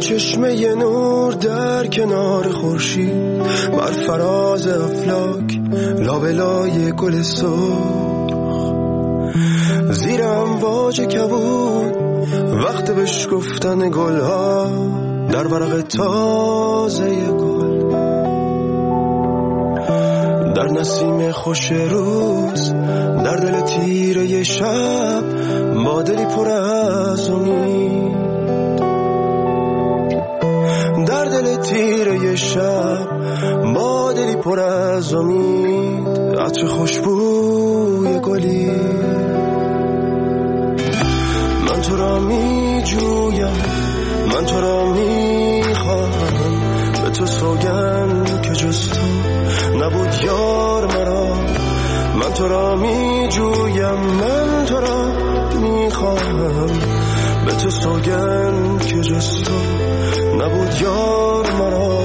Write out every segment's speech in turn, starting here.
چشمه نور در کنار خورشید، بر فراز افلاک لابلای گل سرخ، زیر امواج کبود وقت بشکفتن گلها در ورق تازه گل، در نسیم خوش روز، در دل تیره شب، با دلی پر از امید، در دل تیره شب، با دلی پر از امید، عطر خوشبوی گلی. من تو را می جویم، من تو را می خواهم، به تو سوگند که جز تو نبود یار مرا. من تو را می جویم، من تو را می خواهم، به تو سوگند که جز تو نبود یار مرا.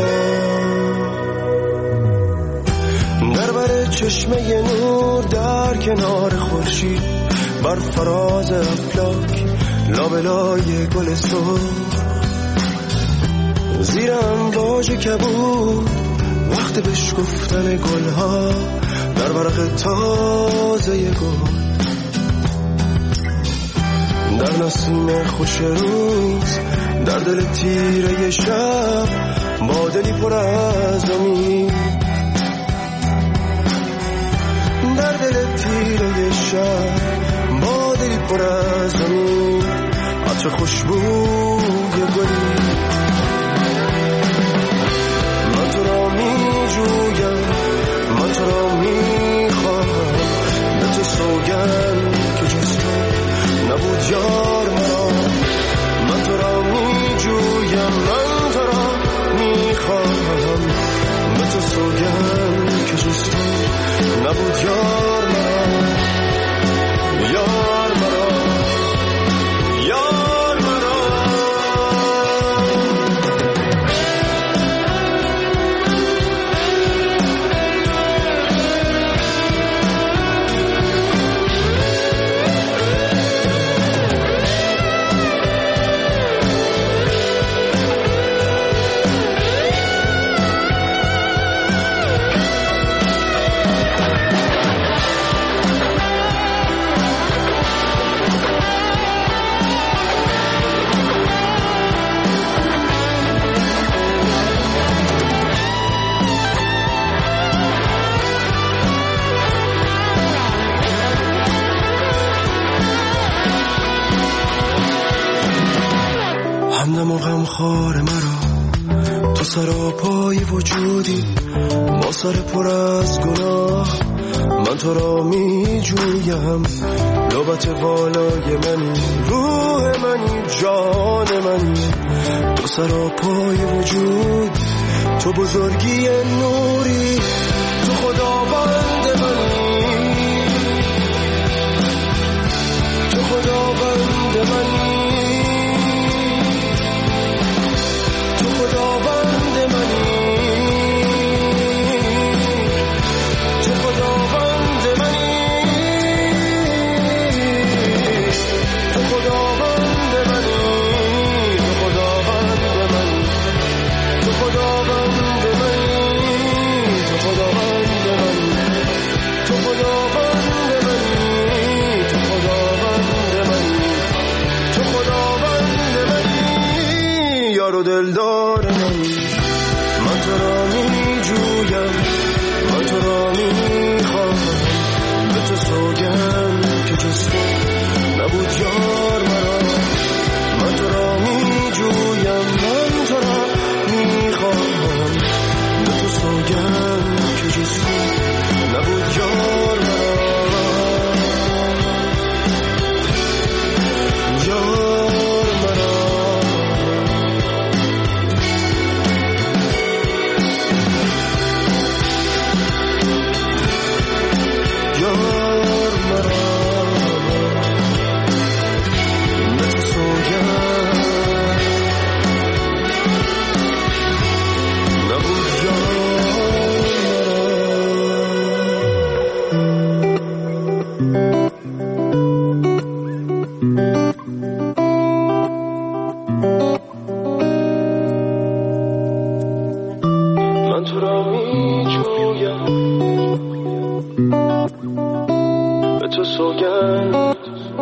در بر چشمه نور در کنار خورشید، بر فراز افلاک لابلای گل سرخ، زیر امواج کبود وقت بشکفتن گلها در ورق تازه گل، در نسیم خوش روز، در دل تیره شب، با دلی پر از امید، در دل تیره شب، با دلی پر از امید، عطر خوشبوی گلی. من تو را می جویم، من تو را می خواهم، به تو سوگند که جز تو نبود یار مرا. من تو را می جویم، من تو را می خواهم، به تو سوگند که جز تو نبود یار مرا. یار مرا، یار مرا. همدم و غمخوار مرا، تو سراپای وجودی، با سر پر از گناه. من تو را می جویم، لبت بالای منی، روح منی، جان منی، تو سراپای وجود، تو بزرگی نوری، تو خداوند منی، تو خداوند منی، خداوند منی، تو خداوند منی، تو خداوند منی، تو خداوند منی، تو خداوند منی، تو خداوند منی. سوگند.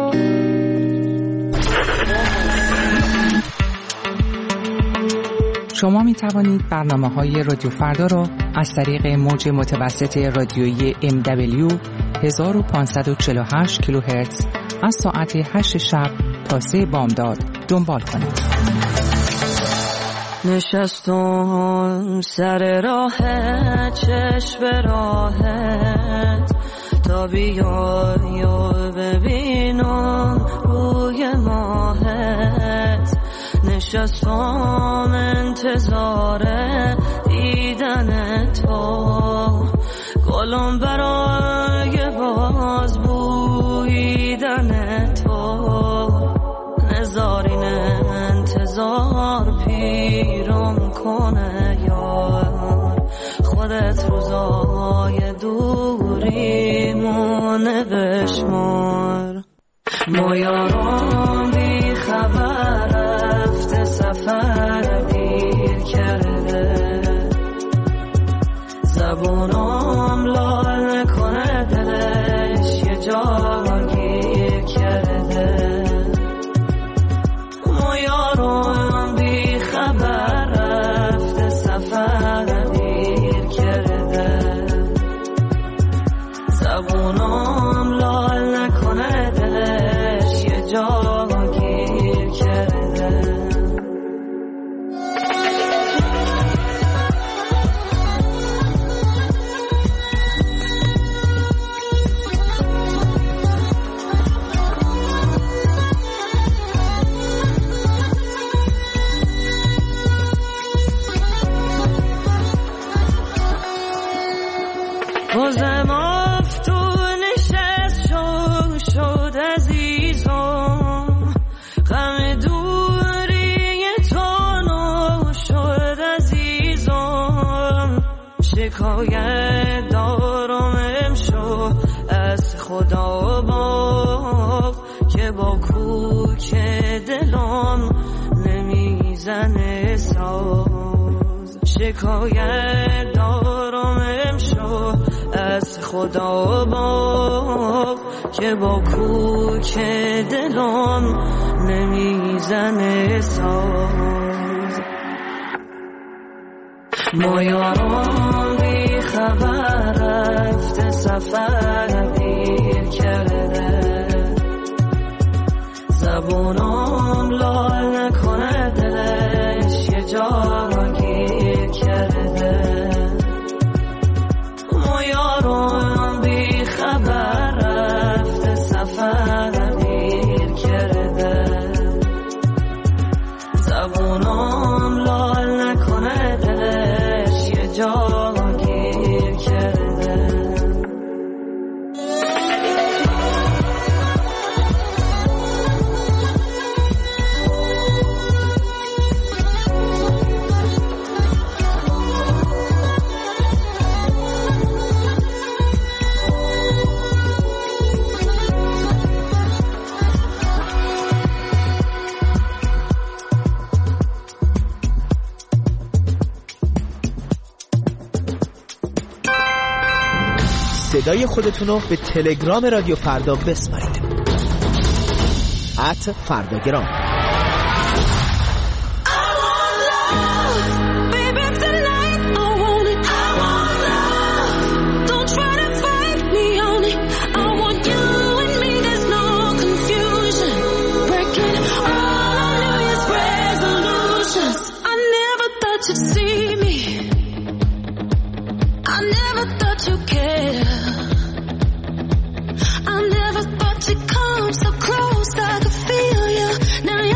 شما می توانید برنامه‌های رادیو فردا را از طریق موج متوسط رادیویی MW 1548 کیلوهرتز از ساعت 8 شب تا 3 بامداد دنبال کنید. نشستم سر راه چشم راهت تا بیای و ببینم روی ماهت. نشستم انتظار دیدن تو، گلم برای باز بویدن تو. نزارین انتظار پیرم کنه یار، خودت روزای دوریمونه بشمار. ما یارم بی خبر رفته سفر دیر کرده، زبونم لال نکنه دلش یه جا گیر کرده. ما یارم بی خبر رفته سفر دیر کرده، زبونم لال نکنه دلش یه جا گیر کرده. بازم افتون نشست شد عزیزم، غم دوری تو نو شد عزیزم. شکایت دارم امشو از خدا باغ که با کوک دلم نمیزنه ساز. شکایت دارم امشو از خدا باغ که با کوک دلم نمیزنه ساز. ما یارم بی خبر رفته سفر دیر کرده، زبونم لال نکنه دلش یه جا گیر کرده. ما یارم بی خبر رفته سفر دیر کرده، زبونم لال نکنه دلش یه جا گیر کرده. صدای خودتون رو به تلگرام رادیو فردا بسپارید. @فرداگرام. So close, I could feel you. Now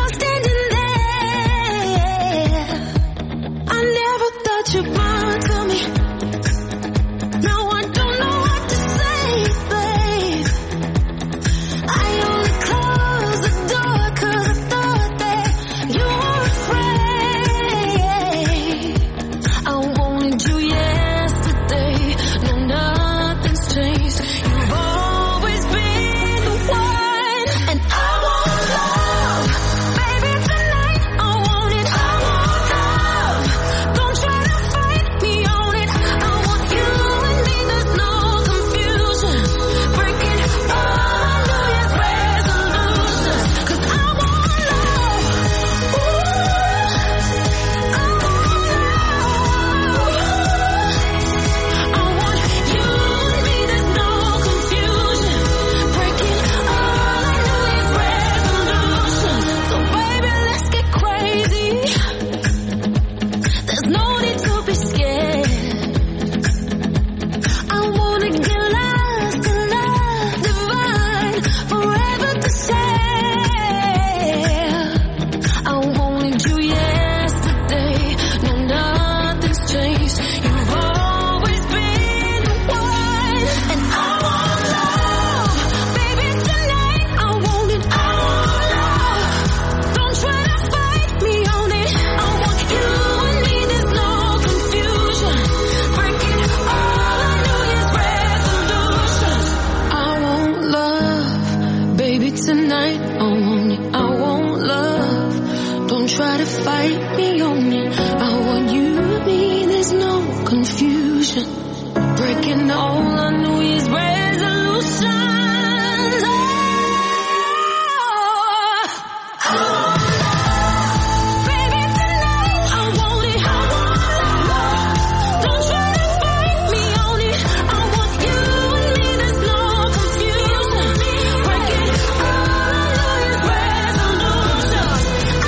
fight me on it. I want you with me, there's no confusion. Breaking all our New Year's resolutions. Baby, tonight I want it, I want love. Don't try to fight me on it. I want you and me, there's no confusion. Breaking all our New Year's resolutions.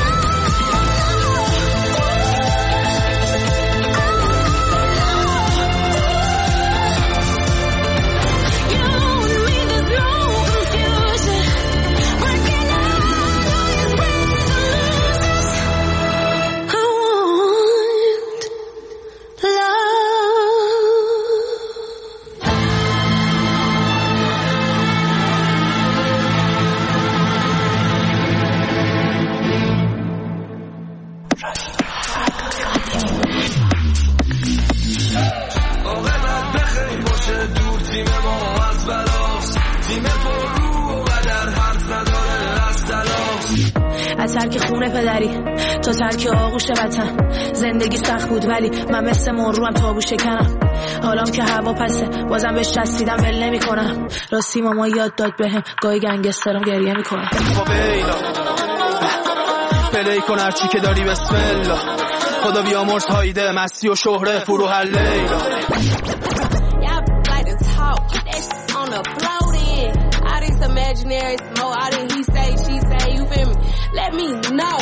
از ترک خونه پدری تا ترک آغوش وطن، زندگی سخت بود ولی من مثل مرو هم تابو شکنم. حالام که هوا پسه بازم بهش چسبیدم ول نمی کنم. راستی ماما یاد داد بهم گاهی گنگسترم گریه میکنم. پلی کن هرچی که داری بسم الله. خدا بیامرز هایده مستی و شهره فرو هر لیلا. Imaginary smoke, all that he say, she say, you feel me? Let me know.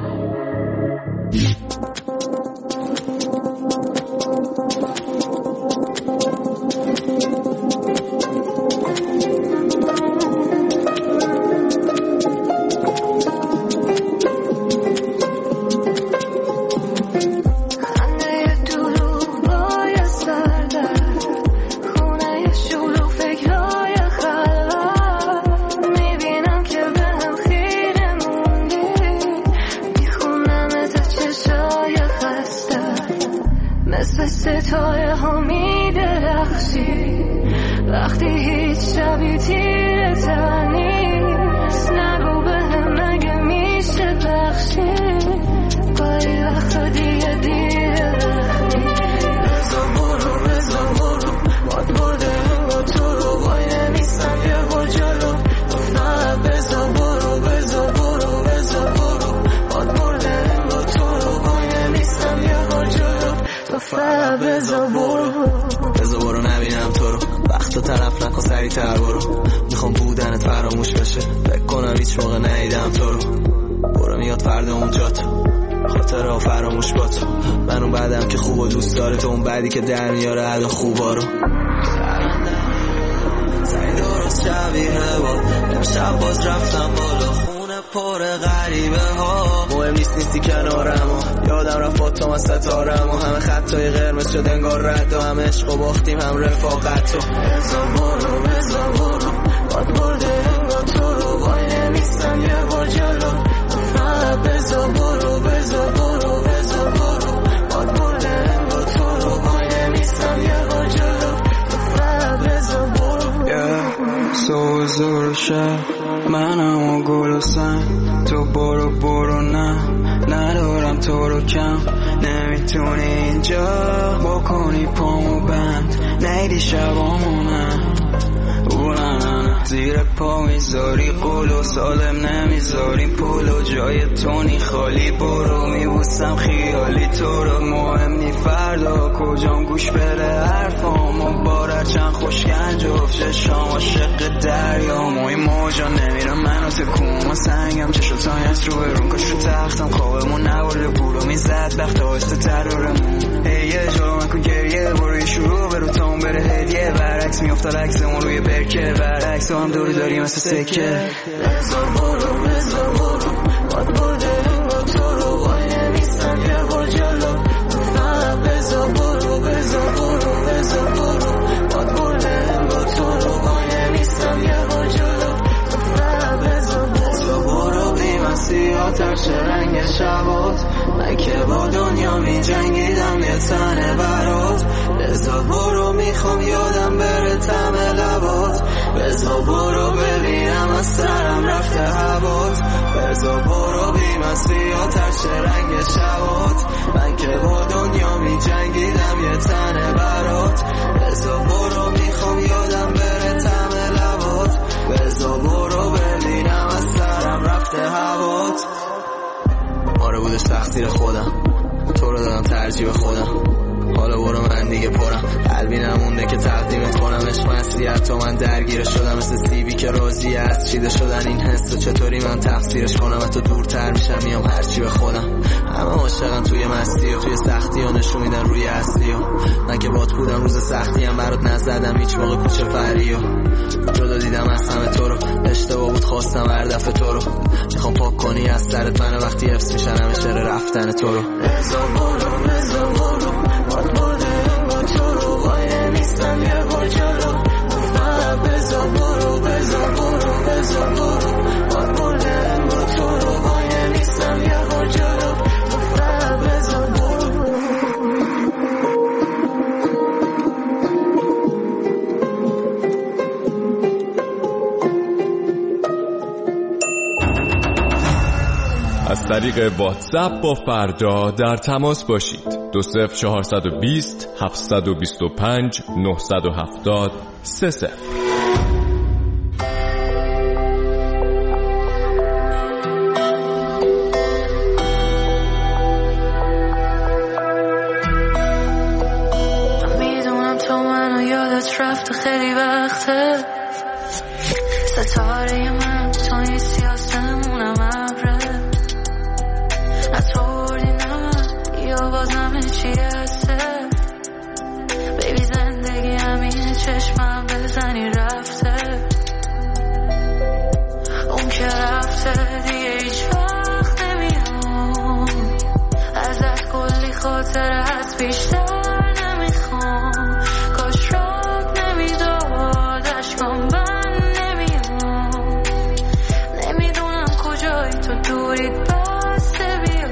ستاره ها می درخشی وقتی هیچ شبی تیره نیست. نگو بهم مگه میشه بخشی گاهی وقتا دیگه دیره وقتی. بزا برو باد برده با تو رو وای نمیستم یه بار جلو. نه بزا برو باد برده با تو رو وای نمیستم یه بار جلو. بزا برو نبینم تو رو. وقت طرف نکن سریع‌تر برو. میخوام بودنت فراموش بشه. فکر کنم هیچ موقع ندیدم تو رو. برو میاد فردا اونجا تو خاطره ها فراموش با تو. من اون بعدم که خوب و دوست داره تو اون بعدی که در میاره عدا خوبا رو. سعی درست شبیه با امشب باز رفتم بالا خونه پر غریبه ها. مهم نیستی کنارم و یادم رفت با تو من ستارم و همه خطای قرمز شد انگار رد و هم عشق و باختیم هم رفاقت و بزا برو باد برده انگار تو رو وای نمیستم یه بار جلو. نه بزا برو باد برده انگار تو رو وای نمیستم یه بار جلو. نه بزا برو سوزور شب منم و گل و سنگ. تو برو نه ندارم تو رو کم. نمیتونی اینجا بکنی پامو بند. نیدی شبامونم زیر پا میذاری قول و سالم نمیذاری پول و جای تونی خالی. برو میبوسم خیالی تو رو. مهم نی فردا کجام گوش بده حرفامو بارر چند خوشگن جفت شام عاشق دریام و این موجا نمیرم منو تکون ما سنگم چشو تایت رو برون کاش رو تختم خوابمون نباره پولو میزد بخت آسته ترارمون. یه جا من کن گریه برو شروع برو تاون بره هدیه برعکس میافتال عکسمون روی برکه برعکس هم دوری داری مثل سکه. بزا برو باد برده انگار تو رو وای نمیستم یه بار جلو. نه بزا برو باد برده انگار تو رو وای نمیستم یه بار جلو. نه بزا برو بی مسیحات چه رنگ شبات. من که با دنیا می جنگیدم یه تنه برات. بزا برو میخوام یادم بره طعم لبات. بزا برو ببینم از سرم رفته هوات بزا برو بی من سیاه ترش رنگ شبات من که با دنیا می جنگیدم یه تنه برات بزا برو میخوام یادم بره طعم لبات بزا برو ببینم از سرم رفته هوات آره بودش تقصیر خودم تو رو دادم ترجیح خودم حالا برو من دیگه پرم قلبی نمونده که تقدیمت کنم عشق مسئولیت تو من درگیر شدم مثل سیبی که راضی از چیده شدن این حس و چطوری من تفسیرش کنم حتی دورتر میشم میام هرچی به خودم همه عاشقن توی مستی و توی سختی ها نشون میدن روی اصلی و من که بات بودم روز سختی هم برات نزدم هیچ موقع کوچه فری و جدا دیدم از همه تو رو اشتباه بود خواستم هر دفعه تو رو میخوام پاک کنی از سرت من وقتی حفظ میشن همه شعر رفتن تو رو بزا برو باد بردم با تو رو وای نیستم یه بار جلو بزا برو باد بردم با تو رو وای نیستم یه بار جلو بزا برو از طریق واتساپ با فردا در تماس باشید 20420 725 970 30 میدونم تو منو یادت رفته خیلی وقته ستاره من تو این سیاستمونم ابره نطوری نه یا باز همه چی هسته بیبی زندگی همینه چشمم بزنی رفته اون که رفته دیگه هیچ وقت نمیام ازت کلی خاطر از بیشتر نمیخوام کاش راب نمیداد اشکام بند نمیام نمیدونم کجایی تو دوری بسته بیا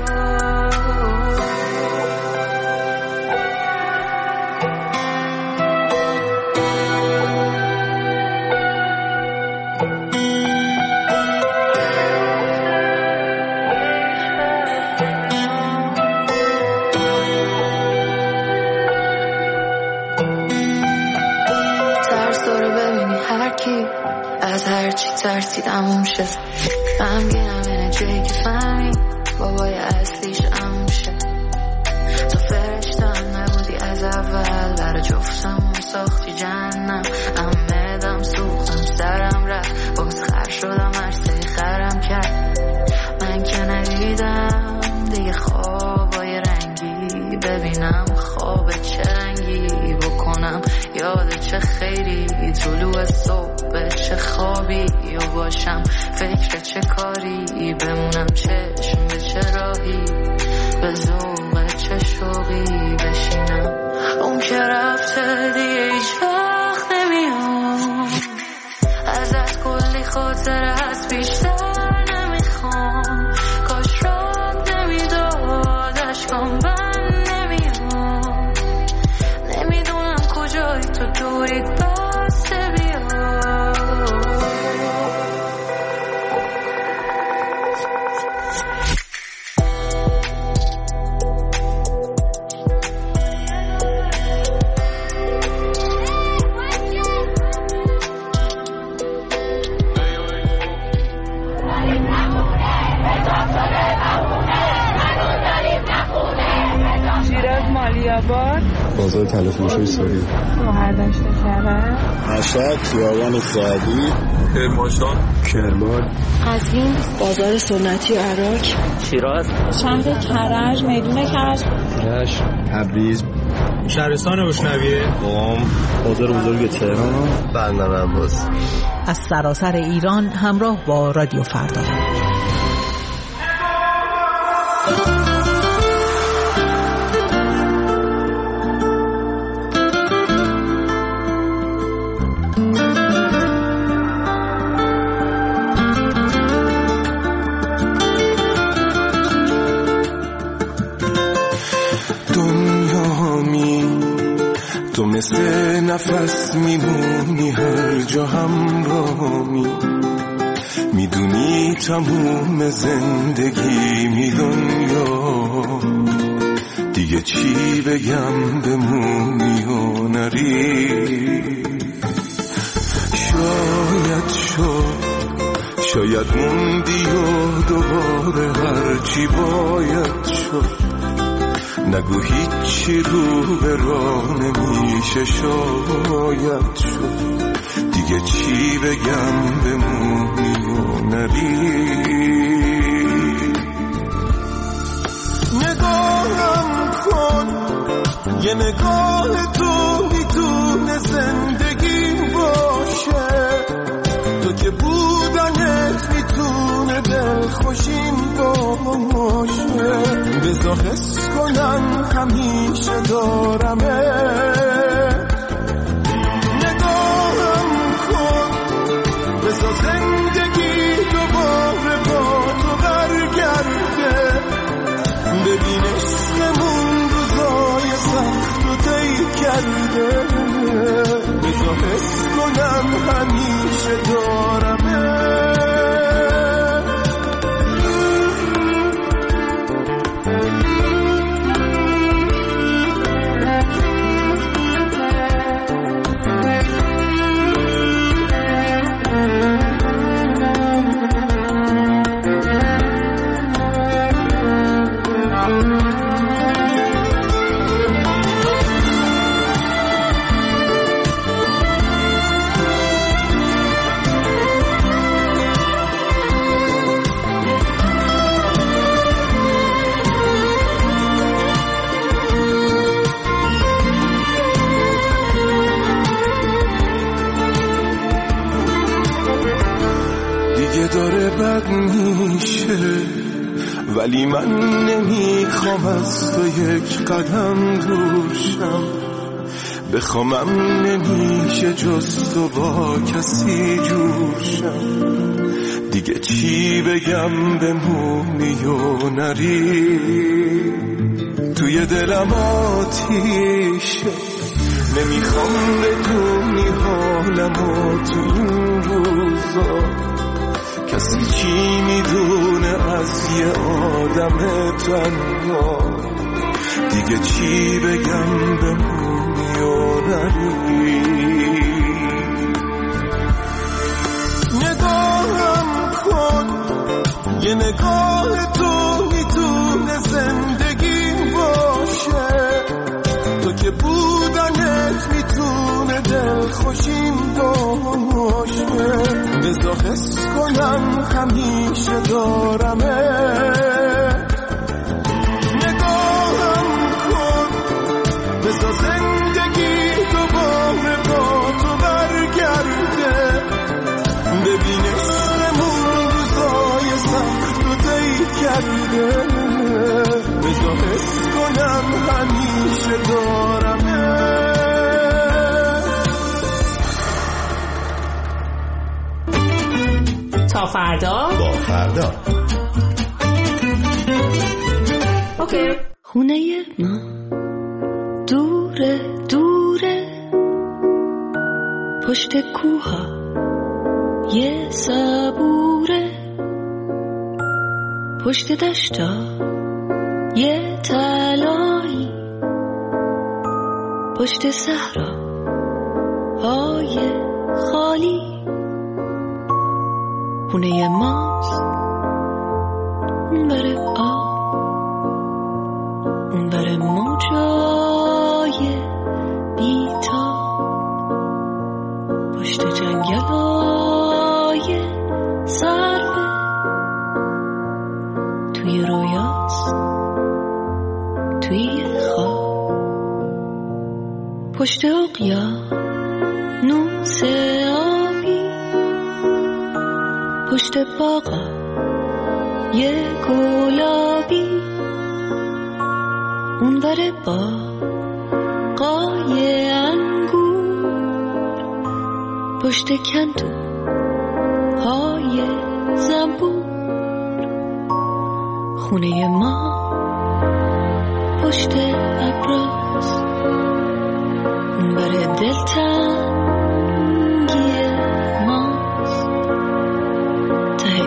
از هرچی ترسیدم شه غمگینم اینه جایی که فهمی بابای اصلیش اموشه تو فرشته هم نبودی از اول برا جفتمون ساختی جهنم امدم سوختم سرم رفت باز خر شدم عرصه خرم کرد من که ندیدم دیگه خوابای رنگی ببینم خواب چه رنگی بکنم یاد چه خیلی طلوع صبح چه خوابی و باشم فکر چه کاری بمونم چشم به چه راهی به ذوق چه شوقی بشینم اون که رفته دیگه هیچ وقت نمیام ازت کلی خاطر از بیشتر نمیخوام کاش راب نمیداد اشکام بند نمیام نمیدونم کجایی تو دوری بسته بیا بازار تلفروشی سوری مهردشت کرد مشهد خیابان سعدی کرمان قزوین بازار سنتی عراق شیراز شهر کرج میدون کرج رشت تبریز شهرستان اشنویه قم بازار بزرگ تهران بندر عباس از سراسر ایران همراه با رادیو فردا. تو مثل نفس میمونی هر جا همراهمی میدونی تموم زندگی دنیا دیگه چی بگم بمونی و نری. شاید موندی و دوباره هرچی باید شد. نگو هیچی رو به راه نمیشه شاید شد. دیگه چی بگم بمونی و نری. نگاهم کن یه نگاه تو میتونه زندگی باشه. تو که بودنت میتونه دلخوشیم باشه. بذار حس کنم همیشه دارمه. نگاهم کن بذار زندگی دوباره با تو برگرده. ببین عشقمون روزای سخت رو طی کرده. بذار حس کنم همیشه دارمه. داره بد میشه ولی من نمیخوام از تو یک قدم دورشم. بخوامم نمیشه جز تو با کسی جورشم. دیگه چی بگم بمونی و نری. توی دلم آتیشه نمیخوام بدونی حالمو تو این روزا. کسی چی میدونه از یه آدم تنها. دیگه چی بگم بمونی و نری. نگاهم کن یه نگاه تو میتونه زندگی باشه. تو که بودنت میتونه دلخوشیم باشه. بذار حس کنم همیشه دارمه. نگاهم کن بذار زندگی دوباره با تو برگرده. ببین عشقمون روزای سخت رو طی کرده. بذار حس کنم همیشه دارمه. تا فردا با فردا. اوکی. خونه ما دوره دوره پشت کوها یه صبوره. پشت دشتا یه تلایی. پشت صحرا های خالی. خونه ماست اون بره آب اون بره موجای بیتاب. پشت جنگلای سربه توی رویاست توی خواب. پشت اقیانوس آبی. پشت باغا یه گلابی. اون بره باغای انگور. پشت کندو های زنبور. خونه ما پشت ابراز اون بره دلتنگی ماست. ته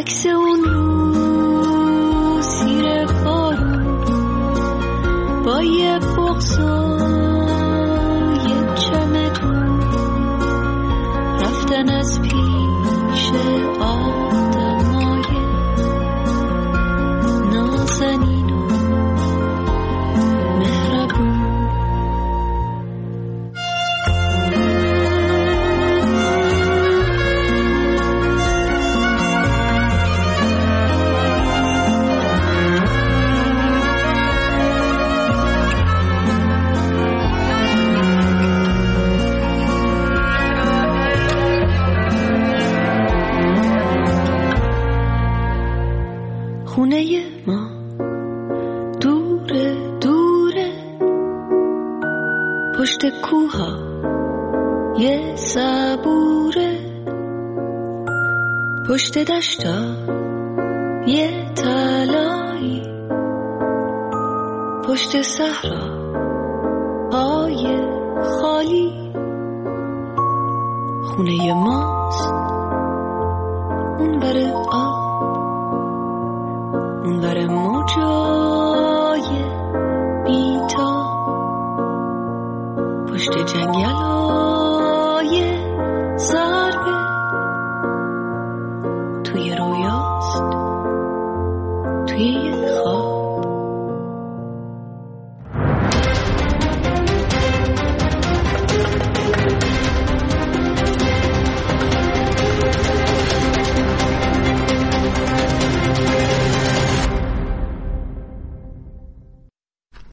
عکس اون رو سیر بارون با یه بغض و یه چمدون رفتن از پیش آدمای نازنین و مهربون. خونه ما دوره دوره پشت کوها یه صبوره پشت دشتا یه تلایی پشت صحرا های خالی. خونه ماست اون بره آب اون بره موجا